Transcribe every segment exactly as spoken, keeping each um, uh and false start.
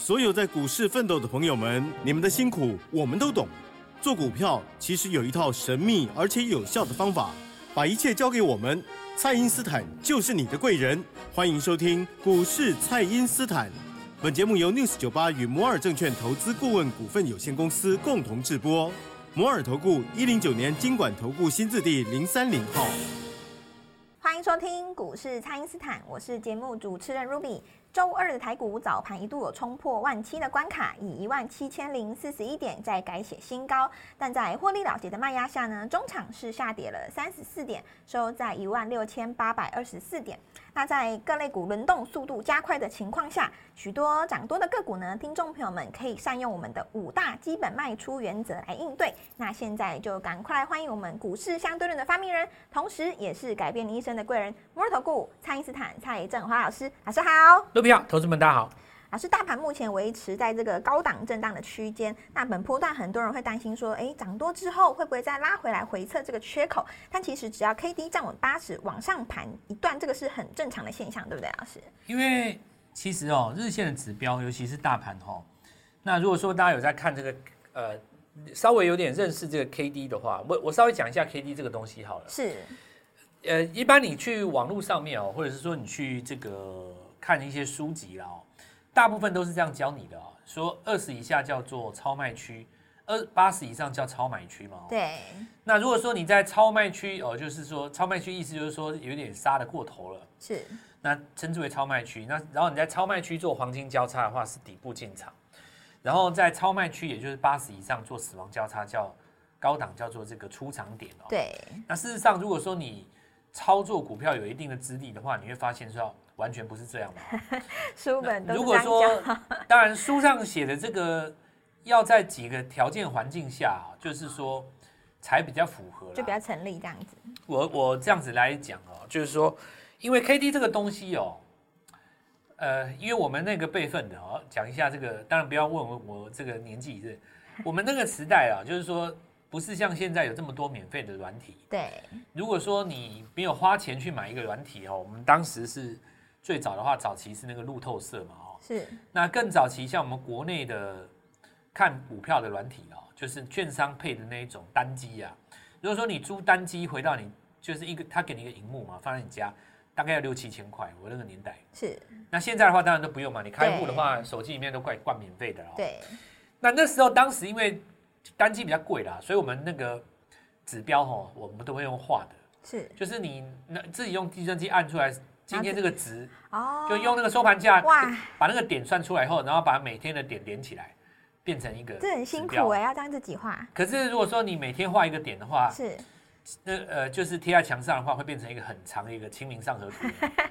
所有在股市奋斗的朋友们，你们的辛苦我们都懂。做股票其实有一套神秘而且有效的方法，把一切交给我们，蔡因斯坦就是你的贵人。欢迎收听股市蔡因斯坦。本节目由 News 九十八与摩尔证券投资顾问股份有限公司共同制播。摩尔投顾一零九年金管投顾新字第零三零号。 欢迎收听股市蔡因斯坦，我是节目主持人 Ruby。周二的台股早盘一度有冲破万七的关卡，以一万七千零四十一点再改写新高，但在获利了结的卖压下呢，中场是下跌了三十四点，收在一万六千八百二十四点。那在各类股轮动速度加快的情况下，许多涨多的个股呢，听众朋友们可以善用我们的五大基本卖出原则来应对。那现在就赶快来欢迎我们股市相对论的发明人，同时也是改变你一生的贵人——摩尔投顾蔡因斯坦蔡正华老师。老师好。 陆平好，投资们大家好。 老师，大盘目前维持在这个高档震荡的区间，那本波段很多人会担心说，哎，涨多之后会不会再拉回来回测这个缺口？但其实只要 K D 站稳八十往上盘一段，这个是很正常的现象，对不对，老师？ 因为其实哦，日线的指标，尤其是大盘哦，那如果说大家有在看这个呃，稍微有点认识这个 K D 的话，我我稍微讲一下 K D 这个东西好了。 是。 呃，一般你去网络上面哦，或者是说你去这个看一些书籍啦哦，大部分都是这样教你的哦，说二十以下叫做超卖区，二八十以上叫超买区嘛、哦。 对。 那如果说你在超卖区哦，就是说超卖区意思就是说有点杀得过头了， 是。 那称之为超卖区。那然后你在超卖区做黄金交叉的话是底部进场，然后在超卖区也就是八十以上做死亡交叉叫高档，叫做这个出场点哦。 对。 那事实上如果说你操作股票有一定的资历的话，你会发现说完全不是这样的。 书本都是如果说，当然书上写的这个要在几个条件环境下，就是说才比较符合， 就比较成立这样子。 我我这样子来讲哦，就是说，因为 K D 这个东西哦，呃，因为我们那个辈分的哦，讲一下这个，当然不要问我我这个年纪是，我们那个时代啊，就是说。不是像现在有这么多免费的软体。 对， 如果说你没有花钱去买一个软体哦，我们当时是最早的话，早期是那个路透社嘛哦。 是。 那更早期像我们国内的看股票的软体哦，就是券商配的那一种单机啊。如果说你租单机回到你就是一个，他给你一个萤幕嘛，放在你家，大概要六七千块。我那个年代是。 那现在的话当然都不用嘛，你开户的话，手机里面都快灌免费的了、哦。 对。 那那时候当时因为单机比较贵啦，所以我们那个指标哦，我们都会用画的， 是， 就是你自己用计算机按出来，今天这个值， 哦， 就用那个收盘价， 哇， 把那个点算出来后，然后把每天的点连起来，变成一个， 这很辛苦哎、欸，要这样自己画。 可是如果说你每天画一个点的话， 是， 那呃就是贴在墙上的话，会变成一个很长的一个清明上河图。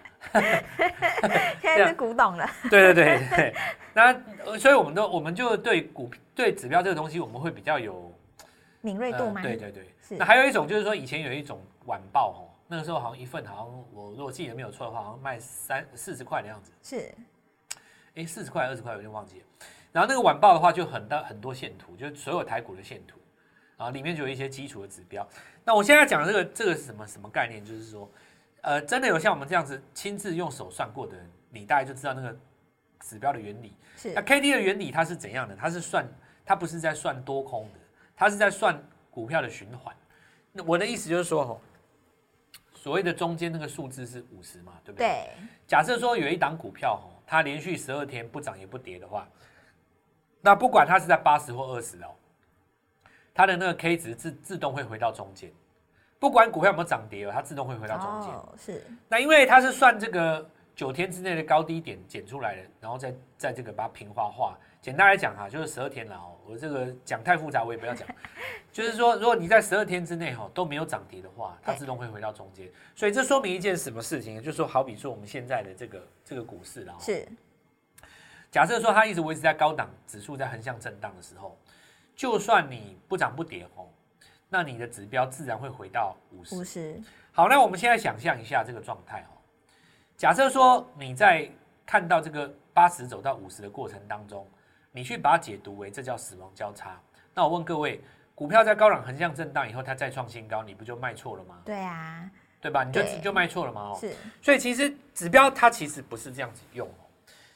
现在是古董了。 对对对对，那所以我们都我们就对股对指标这个东西，我们会比较有敏锐度吗、 呃？对对对。 是。 那还有一种就是说，以前有一种晚报哦，那个时候好像一份好像我如果记得没有错的话，好像卖三四十块的样子。 是。 哎，四十块二十块，我有点忘记了。然后那个晚报的话，就很大很多线图，就是所有台股的线图，然后里面就有一些基础的指标。那我现在讲的这个这个是什么什么概念？就是说。呃，真的有像我们这样子亲自用手算过的人，你大概就知道那个指标的原理。 是。 那 K D 的原理它是怎样的？它是算，它不是在算多空的，它是在算股票的循环。那我的意思就是说，吼，所谓的中间那个数字是五十嘛，对不对？ 对。 假设说有一档股票，吼，它连续十二天不涨也不跌的话，那不管它是在八十或二十哦，它的那个 K 值自自动会回到中间。不管股票有没有涨跌，它自动会回到中间。 哦，是。 那因为它是算这个九天之内的高低点减出来的，然后再再这个把它平滑化。简单来讲哈，就是十二天了哦。我这个讲太复杂，我也不要讲。就是说，如果你在十二天之内哈都没有涨跌的话，它自动会回到中间。所以这说明一件什么事情？就是说，好比说我们现在的这个这个股市啦， 是。 假设说它一直维持在高档，指数在横向震荡的时候，就算你不涨不跌哦。那你的指标自然会回到五十。 五十。 好，那我们现在想象一下这个状态哦。假设说你在看到这个八十走到五十的过程当中，你去把它解读为这叫死亡交叉。那我问各位，股票在高档横向震荡以后，它再创新高，你不就卖错了吗？ 对啊， 对吧？你就就卖错了吗？哦， 是。 所以其实指标它其实不是这样子用哦。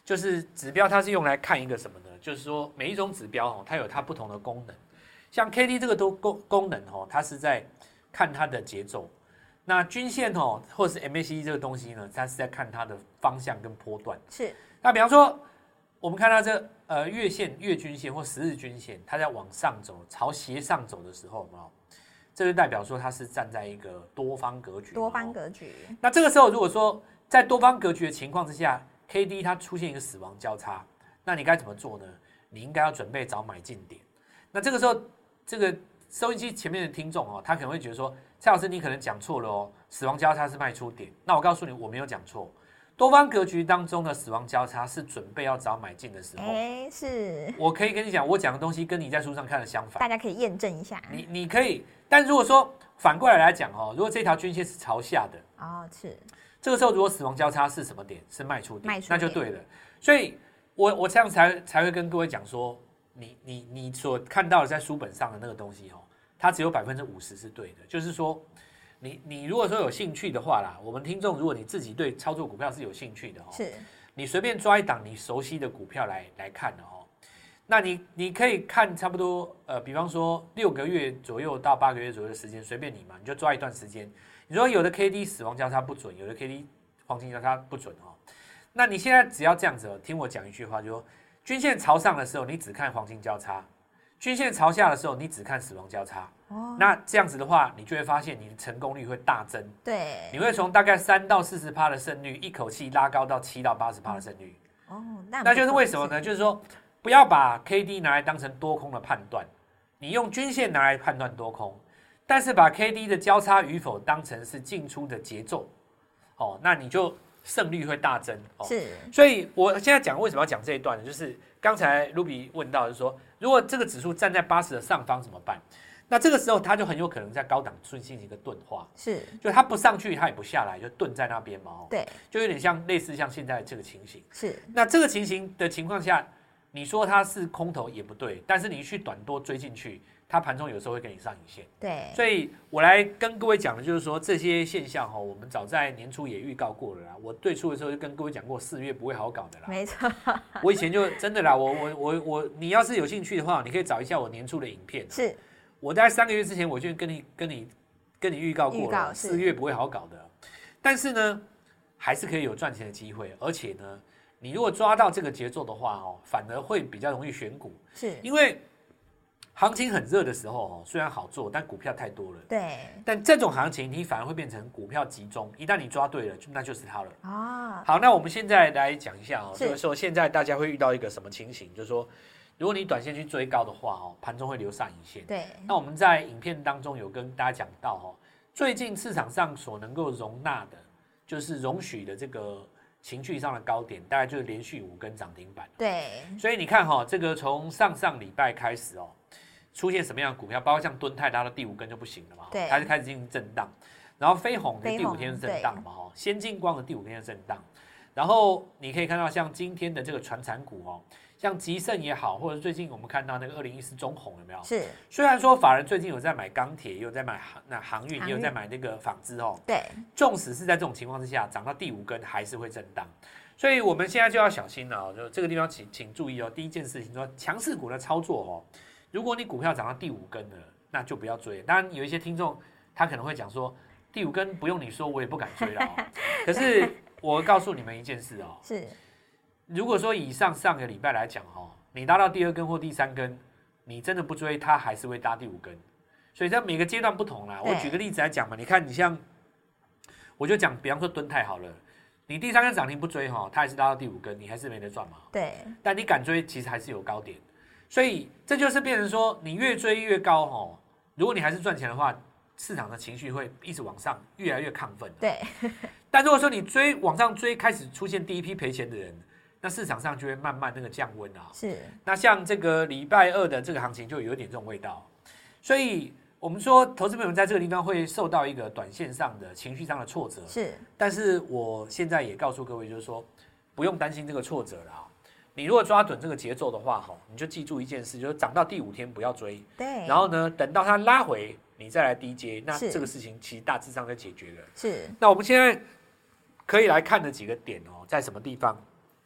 就是指标它是用来看一个什么呢？就是说每一种指标哦，它有它不同的功能。像 K D 这个都功功能哦，它是在看它的节奏。那均线哦，或者是 M A C D 这个东西呢，它是在看它的方向跟波段。 是。 那比方说，我们看到这呃月线、月均线或十日均线，它在往上走，朝斜上走的时候，哦，这就代表说它是站在一个多方格局。 多方格局。 那这个时候，如果说在多方格局的情况之下 ，K D 它出现一个死亡交叉，那你该怎么做呢？你应该要准备找买进点。那这个时候，这个收音机前面的听众哦，他可能会觉得说，蔡老师你可能讲错了哦，死亡交叉是卖出点。那我告诉你，我没有讲错。多方格局当中的死亡交叉是准备要找买进的时候。 哎，是。 我可以跟你讲，我讲的东西跟你在书上看的相反。 大家可以验证一下。 你你可以，但如果说反过来来讲哦，如果这条均线是朝下的， 哦，是。 这个时候如果死亡交叉是什么点？是卖出点， 卖出点那就对了。所以我我这样才才会跟各位讲说，你你你所看到的在书本上的那个东西哦，它只有百分之五十是对的，就是说。你你如果说有兴趣的话啦，我们听众如果你自己对操作股票是有兴趣的哦， 是， 你随便抓一档你熟悉的股票来来看的哦，那你你可以看差不多呃，比方说六个月左右到八个月左右的时间，随便你嘛，你就抓一段时间。你说有的 K D 死亡交叉不准，有的 K D 黄金交叉不准哦，那你现在只要这样子哦，听我讲一句话，就说均线朝上的时候，你只看黄金交叉；均线朝下的时候，你只看死亡交叉。哦，那这样子的话，你就会发现你的成功率会大增。 对， 你会从大概三到四十趴的胜率，一口气拉高到七到八十趴的胜率。 哦，那那就是为什么呢？就是说，不要把 K D 拿来当成多空的判断，你用均线拿来判断多空，但是把 K D 的交叉与否当成是进出的节奏，哦，那你就胜率会大增。哦， 是。 所以我现在讲为什么要讲这一段呢？就是刚才 Ruby 问到，就是说，如果这个指数站在八十的上方怎么办？那这个时候，它就很有可能在高档进行一个钝化， 是， 就它不上去，它也不下来，就顿在那边嘛。哦， 对， 就有点像类似像现在这个情形。 是， 那这个情形的情况下，你说它是空头也不对，但是你去短多追进去，它盘中有时候会给你上影线。 对， 所以我来跟各位讲的就是说，这些现象哈，我们早在年初也预告过了啦。我最初的时候就跟各位讲过，四月不会好搞的啦。 没错， 我以前就真的啦，我我我我，你要是有兴趣的话，你可以找一下我年初的影片。 是。 我在三个月之前我就跟你跟你跟你预告过了，四月不会好搞的，但是呢，还是可以有赚钱的机会，而且呢，你如果抓到这个节奏的话哦，反而会比较容易选股， 是因为行情很热的时候哦，虽然好做，但股票太多了， 对， 但这种行情你反而会变成股票集中，一旦你抓对了，那就是它了啊。 好，那我们现在来讲一下哦，就是说现在大家会遇到一个什么情形，就是说。如果你短线去追高的话哦，盘中会留上影线。 对。 那我们在影片当中有跟大家讲到哦，最近市场上所能够容纳的，就是容许的这个情绪上的高点，大概就是连续五根涨停板。 对。 所以你看哈、哦，这个从上上礼拜开始哦，出现什么样的股票，包括像敦泰，它的第五根就不行了嘛， 对， 它就开始进行震荡。然后飞鸿的第五天是震荡嘛，哈，先进光的第五天是震荡。然后你可以看到像今天的这个传产股哦。像集盛也好，或者最近我们看到那个二零一四中鸿有没有？ 是。 虽然说法人最近有在买钢铁，也有在买航那航运，也有在买那个纺织哦。 对。 纵使是在这种情况之下，涨到第五根还是会震荡，所以我们现在就要小心了、哦。就这个地方请请注意哦。第一件事情说，强势股的操作哦，如果你股票涨到第五根了，那就不要追。当然有一些听众他可能会讲说，第五根不用你说，我也不敢追了、哦。可是我告诉你们一件事哦。 是。 如果说以上上个礼拜来讲哦，你搭到第二根或第三根，你真的不追，它还是会搭第五根。所以在每个阶段不同啦。我举个例子来讲嘛，你看你像，我就讲，比方说敦泰好了，你第三根涨停不追哈，它还是搭到第五根，你还是没得赚嘛。 对。但你敢追，其实还是有高点。所以这就是变成说，你越追越高哈。如果你还是赚钱的话，市场的情绪会一直往上，越来越亢奋。 对。 但如果说你追往上追，开始出现第一批赔钱的人。那市场上就会慢慢那个降温啊。 是。 那像这个礼拜二的这个行情就有点这种味道，所以我们说投资朋友们在这个地方会受到一个短线上的情绪上的挫折。 是。但是我现在也告诉各位，就是说不用担心这个挫折了。你如果抓准这个节奏的话，哈，你就记住一件事，就是涨到第五天不要追。 对。 然后呢，等到它拉回，你再来低接，那这个事情其实大致上就解决了。 是。 那我们现在可以来看的几个点哦，在什么地方？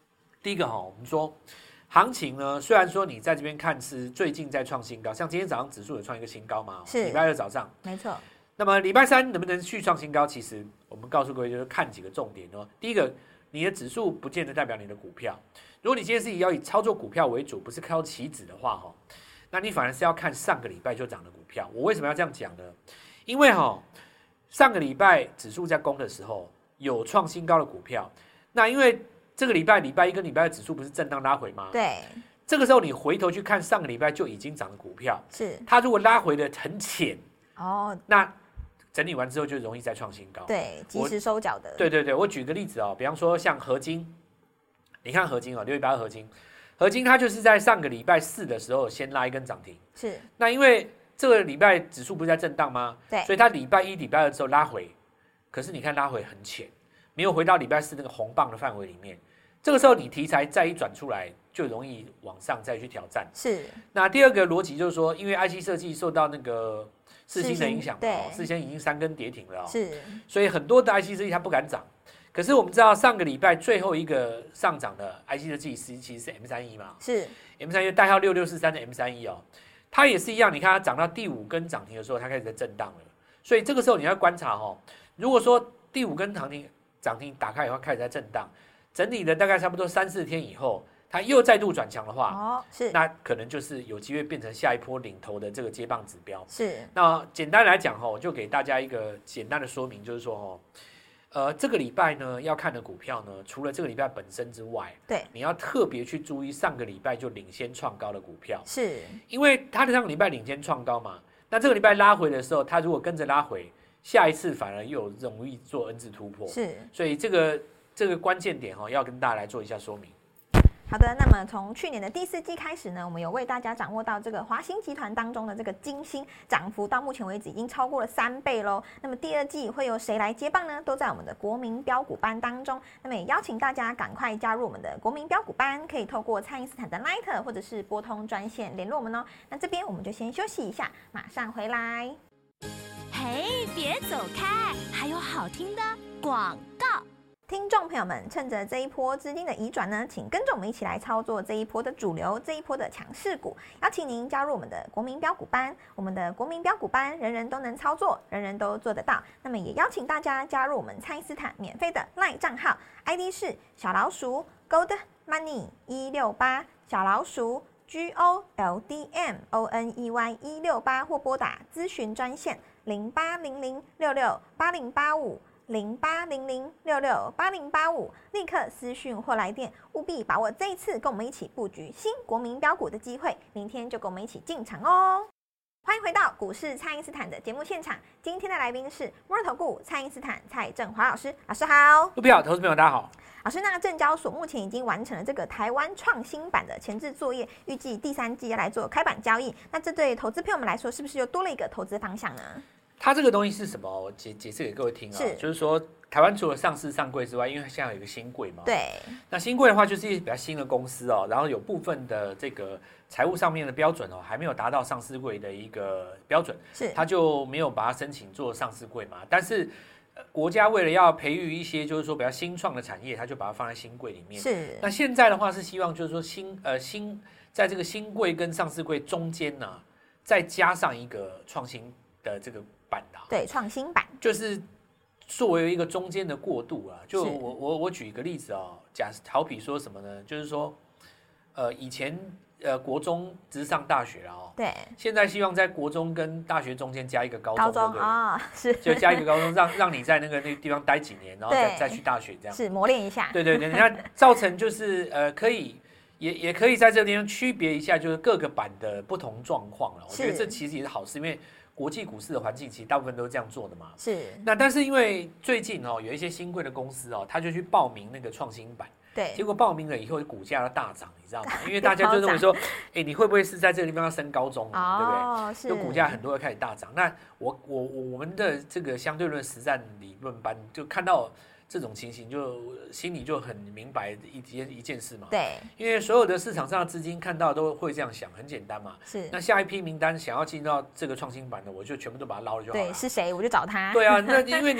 第一个哈，我们说行情呢，虽然说你在这边看是最近在创新高，像今天早上指数有创一个新高嘛， 是礼拜二早上， 没错。 那么礼拜三能不能续创新高？其实我们告诉各位就是看几个重点哦。第一个，你的指数不见得代表你的股票。如果你今天是以要以操作股票为主，不是靠期指的话哈，那你反而是要看上个礼拜就涨的股票。我为什么要这样讲呢？因为哈，上个礼拜指数在攻的时候有创新高的股票，那因为这个礼拜礼拜一跟礼拜二指数不是震荡拉回吗？ 对。 这个时候你回头去看上个礼拜就已经涨的股票， 是它如果拉回的很浅， 哦， 那整理完之后就容易再创新高。 对，及时收脚的。 对对对，我举个例子哦，比方说像合金，你看合金哦，六一八二合金，合金它就是在上个礼拜四的时候先拉一根涨停， 是。 那因为这个礼拜指数不是在震荡吗？ 对， 所以它礼拜一、礼拜二之后拉回，可是你看拉回很浅，没有回到礼拜四那个红棒的范围里面。这个时候你题材再一转出来，就容易往上再去挑战。 是。 那第二个逻辑就是说，因为 I C 设计受到那个世芯的影响， 对， 世芯已经三根跌停了哦， 是， 所以很多的 I C 设计它不敢涨。可是我们知道上个礼拜最后一个上涨的 I C 设计其实是 M 三一 嘛， 是 M 三一代号六六四三的 M 三一 哦，它也是一样，你看它涨到第五根涨停的时候，它开始在震荡了。所以这个时候你要观察哦，如果说第五根涨停涨停打开以后开始在震荡，整理了大概差不多三四天以后，它又再度转强的话， 哦，是， 那可能就是有机会变成下一波领头的这个接棒指标。 是。 那简单来讲哈，我就给大家一个简单的说明，就是说哈，呃，这个礼拜呢要看的股票呢，除了这个礼拜本身之外， 对， 你要特别去注意上个礼拜就领先创高的股票， 是因为它的上个礼拜领先创高嘛，那这个礼拜拉回的时候，它如果跟着拉回，下一次反而又容易做 N 字突破， 是， 所以这个这个关键点哈，要跟大家来做一下说明。 好的，那么从去年的第四季开始呢，我们有为大家掌握到这个华兴集团当中的这个金星涨幅，到目前为止已经超过了三倍喽。那么第二季会由谁来接棒呢？都在我们的国民标股班当中。那么也邀请大家赶快加入我们的国民标股班，可以透过蔡因斯坦的 Line 或者是拨通专线联络我们哦。那这边我们就先休息一下，马上回来。 嘿，别走开，还有好听的广告。 听众朋友们，趁着这一波资金的移转呢，请跟着我们一起来操作这一波的主流，这一波的强势股。邀请您加入我们的国民标股班，我们的国民标股班人人都能操作，人人都做得到。那么也邀请大家加入我们蔡因斯坦免费的 LINE 账号 ，I D 是小老鼠 Gold Money 一六八，小老鼠 G O L D M O N E Y 一六八，或拨打咨询专线零八零零六六八零八五。零八零零六六八零八五，立刻私讯或来电，务必把握这一次跟我们一起布局新国民标股的机会，明天就跟我们一起进场哦！欢迎回到股市蔡因斯坦的节目现场，今天的来宾是摩尔投顾蔡因斯坦蔡正华老师，老师好。 股票投资朋友大家好。 老师，那证交所目前已经完成了这个台湾创新版的前置作业，预计第三季要来做开板交易，那这对投资朋友们来说，是不是又多了一个投资方向呢？ 它这个东西是什么？我解解释给各位听啊，就是说台湾除了上市上柜之外，因为现在有一个新柜嘛， 对， 那新柜的话就是比较新的公司哦，然后有部分的这个财务上面的标准哦，还没有达到上市柜的一个标准， 是， 它就没有把它申请做上市柜嘛。但是国家为了要培育一些就是说比较新创的产业，它就把它放在新柜里面。 是， 那现在的话是希望就是说新呃新在这个新柜跟上市柜中间呢、啊，再加上一个创新的这个版的、啊， 对，创新版就是作为一个中间的过渡啊。就我我我举一个例子哦，假好比说什么呢？就是说，呃，以前呃国中只是上大学了哦， 对， 现在希望在国中跟大学中间加一个高中， 高中啊、哦，是， 就加一个高中，让让你在那个那个地方待几年，然后再再去大学这样， 是磨练一下。 对对对，那造成就是呃可以。也也可以在这个地方区别一下，就是各个版的不同状况了。我觉得这其实也是好事，因为国际股市的环境其实大部分都是这样做的嘛。 是。那但是因为最近哦，有一些新贵的公司哦，他就去报名那个创新版， 对， 结果报名了以后股价要大涨，你知道吗？因为大家就认为说，哎、欸，你会不会是在这个地方要升高中啊？哦、对不对？是。就股价很多会开始大涨。那我我我们的这个相对论实战理论班就看到。这种情形就心里就很明白一件一件事嘛， 对， 因为所有的市场上的资金看到都会这样想，很简单嘛， 是。 那下一批名单想要进到这个创新版的，我就全部都把它捞了就好了。 对，是谁我就找他。 对啊，那因为你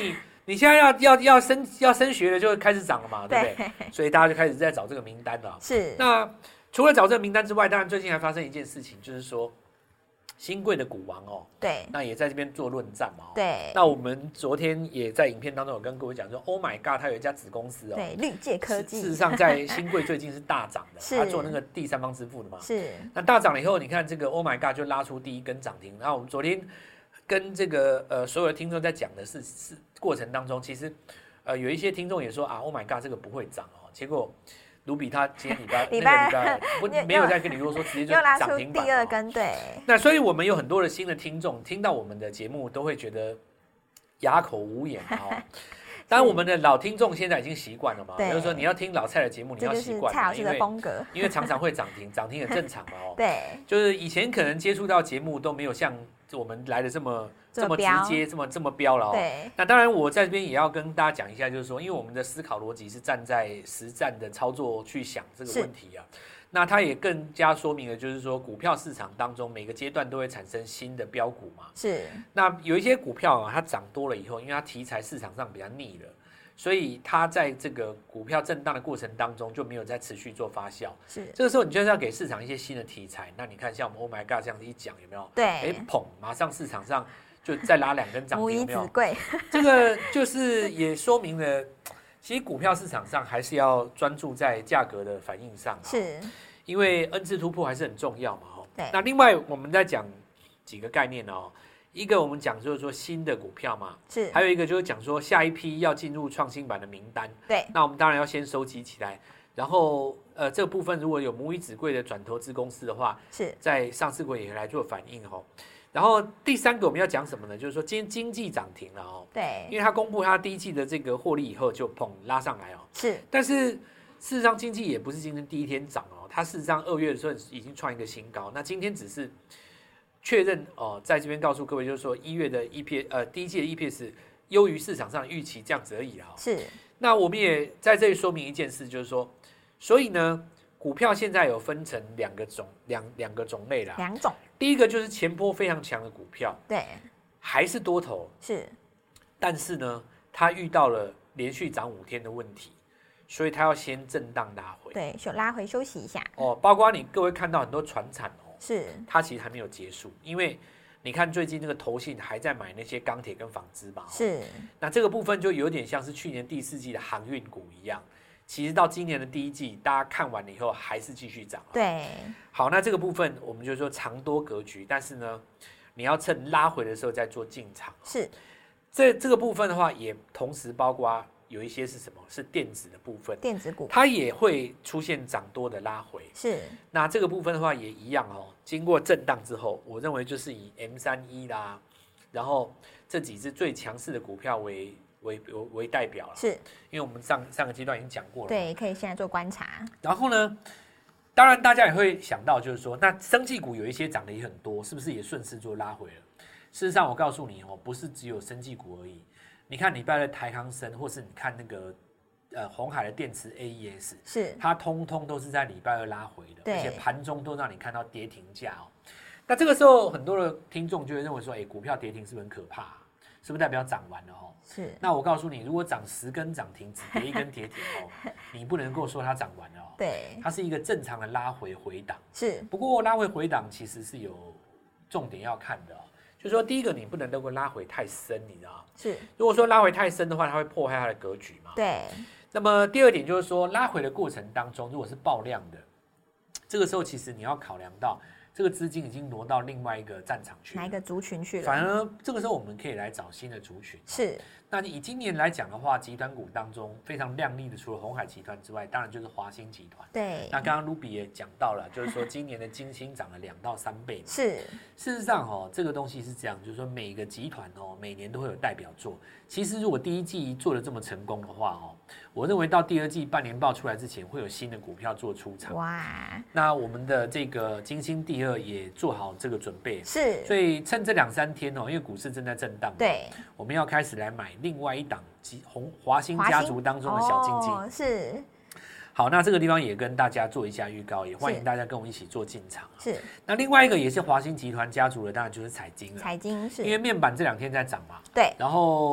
你现在要要要升要升学了，就会开始涨了嘛，对不对？ 对所以大家就开始在找这个名单了。 是， 那除了找这个名单之外，当然最近还发生一件事情，就是说新贵的股王哦， 对那也在这边做论战嘛、哦。 对， 那我们昨天也在影片当中有跟各位讲说 ，Oh my God， 它有一家子公司哦， 对，绿界科技， 事实上在新贵最近是大涨的， 是它做那个第三方支付的嘛。 是， 那大涨了以后，你看这个 Oh my God 就拉出第一根涨停。然后我们昨天跟这个呃所有的听众在讲的是是过程当中，其实呃有一些听众也说啊 ，Oh my God 这个不会涨哦，结果。卢比他今天礼拜礼拜那个礼拜不没有再跟你啰嗦，直接就又拉出涨停板、哦。 第二根，对。 那所以我们有很多的新的听众听到我们的节目，都会觉得哑口无言哦。当然，我们的老听众现在已经习惯了嘛，就是说你要听老蔡的节目，你要习惯， 蔡老师的风格， 因为常常会涨停，涨停也正常嘛哦。 对， 就是以前可能接触到节目都没有像我们来的这么这么直接，这么这么标了哦。 对。 那当然，我在这边也要跟大家讲一下，就是说，因为我们的思考逻辑是站在实战的操作去想这个问题啊。那它也更加说明了，就是说，股票市场当中每个阶段都会产生新的标股嘛。 是。 那有一些股票啊，它涨多了以后，因为它题材市场上比较腻了，所以它在这个股票震荡的过程当中就没有再持续做发酵。 是。 这个时候你就是要给市场一些新的题材。那你看，像我们 Oh my God 这样子一讲，有没有？ 对。 哎，捧，马上市场上就再拉两根涨停，有没有？这个就是也说明了。其实股票市场上还是要专注在价格的反应上， 是， 因为 N 字突破还是很重要嘛。 对。 那另外我们在讲几个概念哦，一个我们讲就是说新的股票嘛， 是， 还有一个就是讲说下一批要进入创新版的名单， 对。 那我们当然要先收集起来，然后呃这个部分如果有母以子贵的转投资公司的话， 是在上市柜也来做反应哦。然后第三个我们要讲什么呢？就是说今天经济涨停了哦， 对， 因为它公布它第一季的这个获利以后就砰拉上来哦， 是。 但是事实上经济也不是今天第一天涨哦，它事实上二月的时候已经创一个新高，那今天只是确认哦，在这边告诉各位就是说一月的 E P S 呃第一季的 E P S 优于市场上的预期这样子而已啊、哦。 是。 那我们也在这里说明一件事，就是说，所以呢，股票现在有分成两个种两两个种类啦， 两种。 第一个就是前波非常强的股票， 对， 还是多头， 是， 但是呢，它遇到了连续涨五天的问题，所以它要先震荡拉回， 对，就拉回休息一下。 哦，包括你各位看到很多传产哦， 是， 它其实还没有结束，因为你看最近那个投信还在买那些钢铁跟纺织嘛， 是， 那这个部分就有点像是去年第四季的航运股一样。其实到今年的第一季，大家看完了以后还是继续涨。 对， 好，那这个部分我们就说长多格局，但是呢，你要趁拉回的时候再做进场。 是， 这这个部分的话，也同时包括有一些是什么？是电子的部分， 电子股它也会出现涨多的拉回。 是， 那这个部分的话也一样哦。经过震荡之后，我认为就是以 M 三一 啦，然后这几只最强势的股票为。为, 为代表了， 是因为我们上上个阶段已经讲过了， 对，可以现在做观察。 然后呢，当然大家也会想到，就是说，那生技股有一些涨得也很多，是不是也顺势做拉回了？事实上，我告诉你哦，不是只有生技股而已。你看礼拜的台康生，或是你看那个呃鸿海的电池 A E S， 是它通通都是在礼拜二拉回的，而且盘中都让你看到跌停价哦。那这个时候，很多的听众就会认为说，哎，股票跌停是不是很可怕、啊？是不是代表涨完了哦？是。那我告诉你，如果涨十根涨停，只跌一根跌停哦，你不能够说它涨完了哦。 对。它是一个正常的拉回回档。 是。 不过拉回回档其实是有重点要看的哦，就是说第一个你不能够拉回太深，你知道吗？是。如果说拉回太深的话，它会破坏它的格局嘛。对。那么第二点就是说，拉回的过程当中，如果是爆量的，这个时候其实你要考量到。这个资金已经挪到另外一个战场去了， 哪一个族群去了？ 反而这个时候我们可以来找新的族群。是，那以今年来讲的话，集团股当中非常亮丽的，除了鸿海集团之外，当然就是华兴集团。对，那刚刚 Ruby 也讲到了，就是说今年的金星涨了两到三倍嘛。是，事实上哦，这个东西是这样，就是说每个集团哦，每年都会有代表作。其实如果第一季做得这么成功的话哦，我认为到第二季半年报出来之前，会有新的股票做出场。哇，那我们的这个金星第二也做好这个准备。是，所以趁这两三天哦，因为股市正在震荡，对，我们要开始来买另外一档红华兴家族当中的小金鸡。哦，是。好，那这个地方也跟大家做一下预告，也欢迎大家跟我们一起做进场。是。那另外一个也是华兴集团家族的，当然就是彩晶了。彩晶是。因为面板这两天在涨嘛。对。然后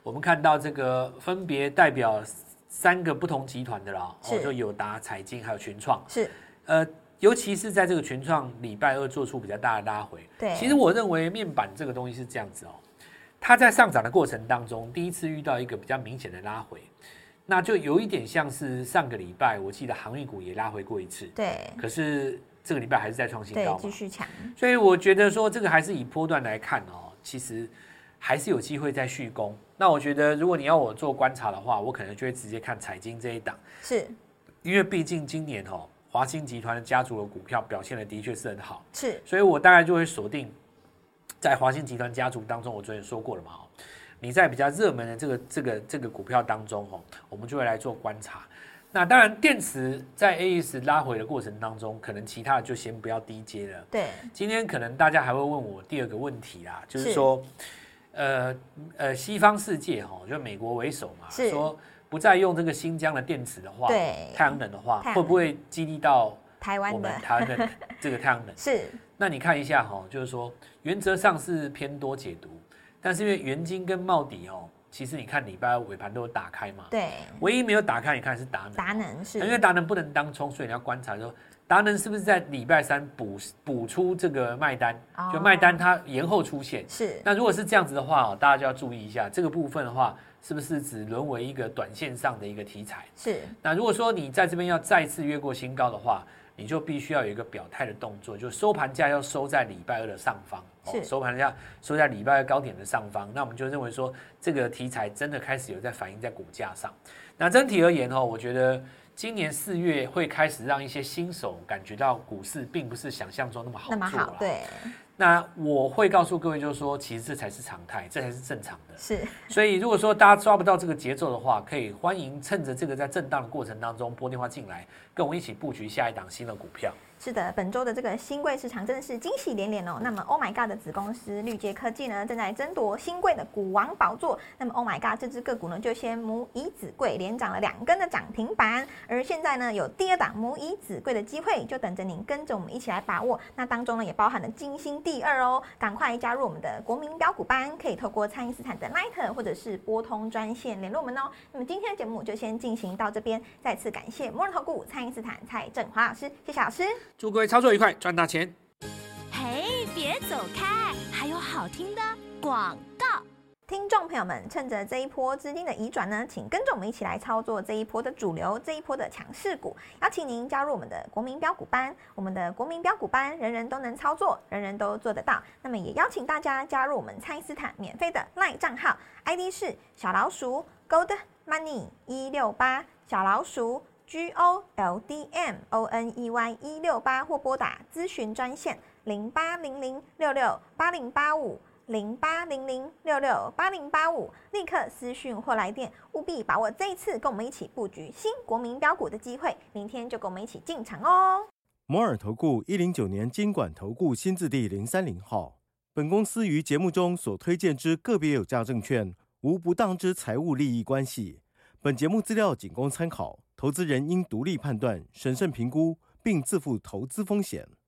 我们看到这个分别代表三个不同集团的啦， 是哦，就友达、彩晶还有群创。 是， 呃，尤其是在这个群创礼拜二做出比较大的拉回。 对， 其实我认为面板这个东西是这样子哦，它在上涨的过程当中，第一次遇到一个比较明显的拉回，那就有一点像是上个礼拜，我记得航运股也拉回过一次。 对， 可是这个礼拜还是在创新高嘛， 对，继续强。 所以我觉得说这个还是以波段来看哦，其实还是有机会再续攻。那我觉得如果你要我做观察的话，我可能就会直接看彩晶这一档， 是因为毕竟今年哦，华兴集团的家族的股票表现的的确是很好， 是， 所以我大概就会锁定在华兴集团家族当中，我昨天说过了嘛，哦，你在比较热门的这个这个这个股票当中哦，我们就会来做观察。那当然，电池在 A S 拉回的过程当中，可能其他的就先不要低接了。 对， 今天可能大家还会问我第二个问题啦，就是说，呃呃，西方世界哈，就美国为首嘛，说不再用这个新疆的电池的话， 对， 太阳能的话， 能会不会激励到台湾的我们台湾的这个太阳能？ 是， 那你看一下哈，就是说原则上是偏多解读，但是因为元晶跟茂迪哦。其实你看礼拜二尾盘都有打开嘛， 对， 唯一没有打开，你看是达能， 达能是， 因为达能不能当冲，所以你要观察说达能是不是在礼拜三补补出这个卖单， 哦， 就卖单它延后出现。 是， 那如果是这样子的话，大家就要注意一下这个部分的话，是不是只沦为一个短线上的一个题材？ 是。 那如果说你在这边要再次越过新高的话，你就必须要有一个表态的动作，就收盘价要收在礼拜二的上方， 是收盘价收在礼拜二高点的上方。那我们就认为说，这个题材真的开始有在反映在股价上。那整体而言哦，我觉得今年四月会开始让一些新手感觉到股市并不是想象中那么好做那么好，对。 那我会告诉各位，就是说，其实这才是常态，这才是正常的。 是， 所以如果说大家抓不到这个节奏的话，可以欢迎趁着这个在震荡的过程当中拨电话进来，跟我们一起布局下一档新的股票。 是的，本周的这个新贵市场真的是惊喜连连哦。那么 Oh my God 的子公司绿界科技呢，正在争夺新贵的股王宝座。那么 Oh my God 这只个股呢，就先母以子贵连涨了两根的涨停板，而现在呢，有第二档母以子贵的机会，就等着您跟着我们一起来把握。那当中呢，也包含了金星第二哦，赶快加入我们的国民标股班，可以透过蔡因斯坦的 Line 或者是拨通专线联络我们哦。那么今天的节目就先进行到这边，再次感谢摩尔投顾蔡因斯坦蔡正华老师，谢谢老师。 祝各位操作愉快，赚大钱！ 嘿，别走开，还有好听的广告。 听众朋友们，趁着这一波资金的移转呢，请跟着我们一起来操作这一波的主流，这一波的强势股。邀请您加入我们的国民标股班，我们的国民标股班人人都能操作，人人都做得到。那么也邀请大家加入我们蔡因斯坦免费的 LINE 账号 ，I D 是小老鼠 Gold Money 一六八，小老鼠 G O L D M O N E Y 一六八，或拨打咨询专线零八零零六六八零八五。零八零零六六八零八五，立刻私讯或来电，务必把握这一次跟我们一起布局新国民标股的机会，明天就跟我们一起进场哦。 摩尔投顾一零九年金管投顾新字第零三零号，本公司于节目中所推荐之个别有价证券，无不当之财务利益关系。本节目资料仅供参考，投资人应独立判断、审慎评估，并自负投资风险。